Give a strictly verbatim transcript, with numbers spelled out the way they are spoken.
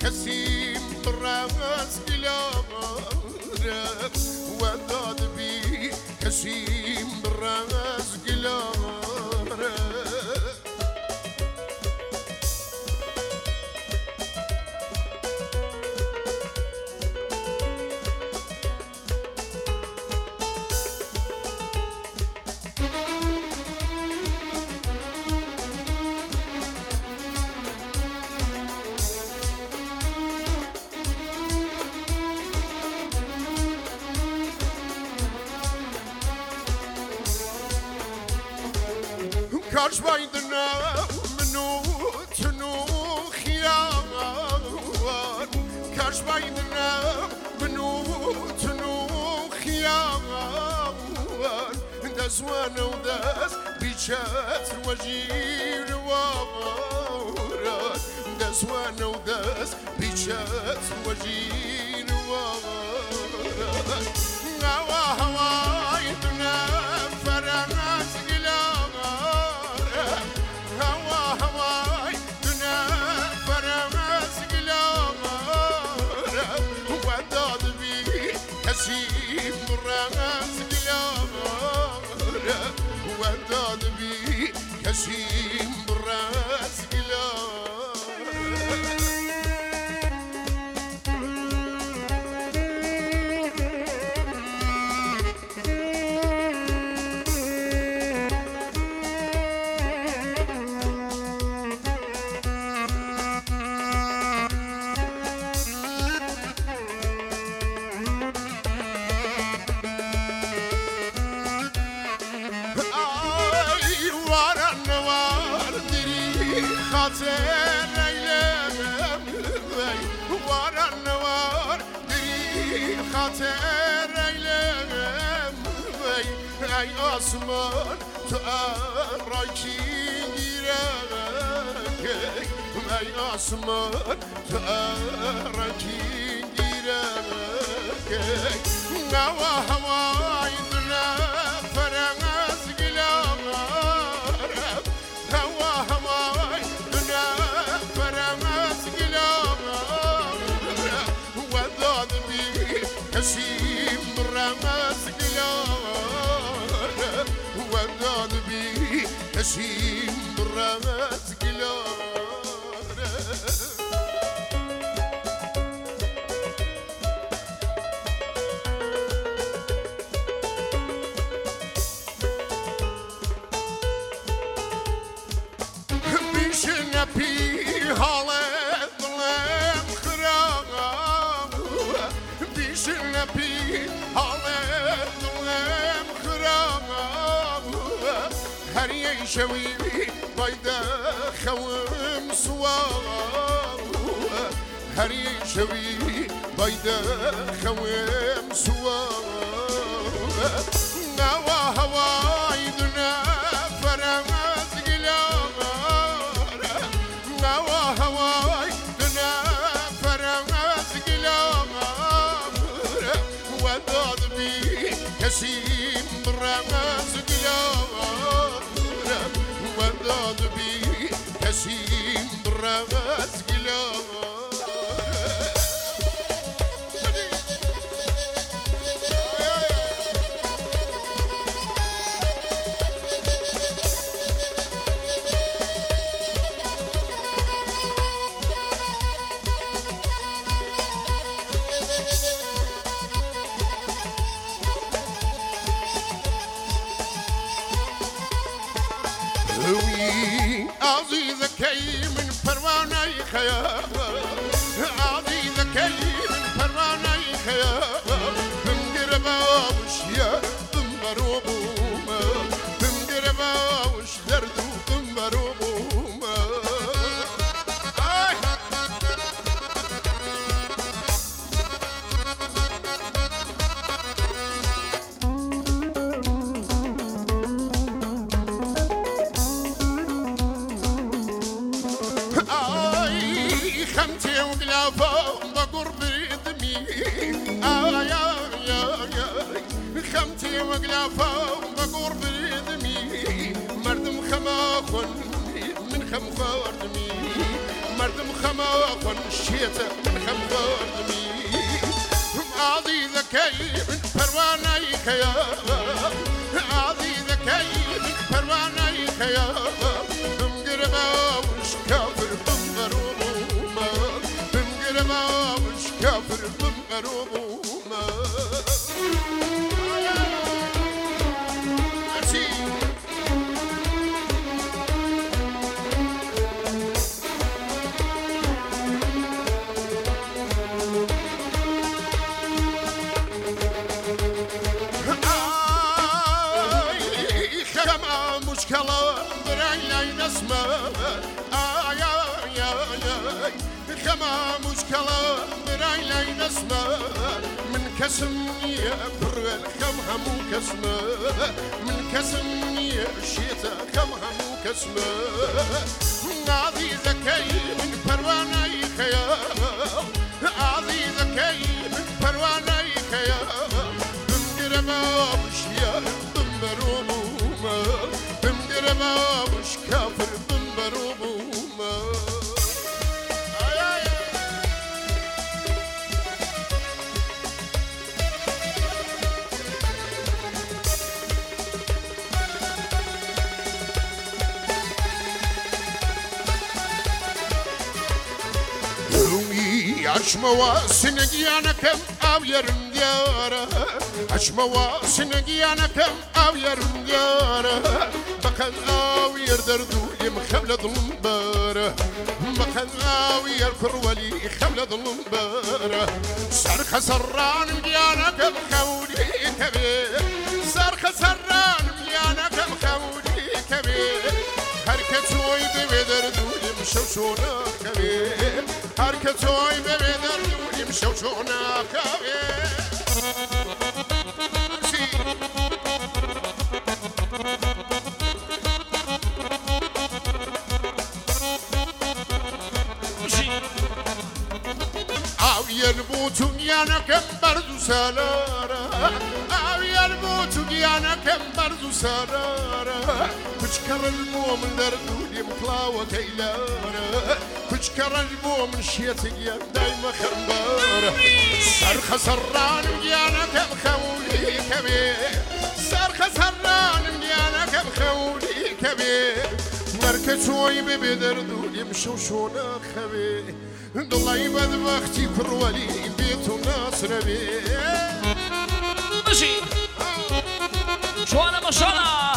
كسيم براس قلارك وداد بي كسيم براس قلارك كاش بايدنا منو تنو خيار كاش بايدنا منو تنو خيار دزوان ودز بيشات وجير وار دزوان ودز بيشات وجير وار هوا هوايدنا فرناس كسيم براس قلارك وداد بي كسيم براس خاطر ايلم ورا النوار دري خاطر ايلم اي اسمان تراكي غيرك اي اسمان تراكي غيرك نوا هواي دنا فرناس قلارك هوا هواي كسيم براس قلارك وداد بي كسيم براس قلارك بيشنا بي حالة ظلام خراب بيشنا بي حالة ظلام خراب هر يشوي بيدا خوم سواب هر يشوي بيدا خوم سواب نوا هواي دنا فرناس قلارك نوا هواي دنا فرناس قلارك وداد بي كسيم براس قلارك وداد بي كسيم براس قلارك عزيزك من پروانه خیال عزيزك من پروانه خیال بمدر باوش یا بمبرو بوما بمدر باوش دردو بمبرو بوما خمتي وقلافة بقرب دمي آي آي آي خمتي وقلافة بقرب دمي مردم خما خن من خم خاردمي مردم خما خنشيته من خم بردمي عادي ذكي من پروانه خيا عادي ذكي من پروانه خيا بمقربا وش كافر بمقروبوما بمقربا وش كافر بمقروبوما مشكلة براي نسمة آي آي آي خما مشكلة براي نسمة من كسم يبر الخم همو كسمة من كسم يشيتا خم همو كسمة عادي ذكي من پروانه خيال عادي ذكي من پروانه خيال بمقربا وشيا بمبروبو بمقربا وش كافر بمبروبوما عشموا سنجيانا كم أو يرم ديارة عشموا سنجيانا كم أو يرم ديارة بقى أو يردردو يمخبل ظلمبارة بقى أو يركر ولي خبل ظلمبارة صرخ سران مجيانا كم خولي كبير صرخ سران مجيانا كم خولي كبير هركتوي ببدردو يمشوشونا كبير هركتوي ببدردو يمشوشونا كبير يربوتو يانا كم برزو سالارا أو يربوتو يانا كم برزو سالارا كشكر المؤمن دردو يمطلاوة كيلارا كشكر المؤمن شيتك يا دايما خمبارا صرخ سران يانا كم خولي كبير صرخ سران يانا كم خولي كبير مركزوي ببدردو يمشوشونا خبير الله بدبختي كرولي بيتو ناصر بيه ماشي شوانا ما شاء الله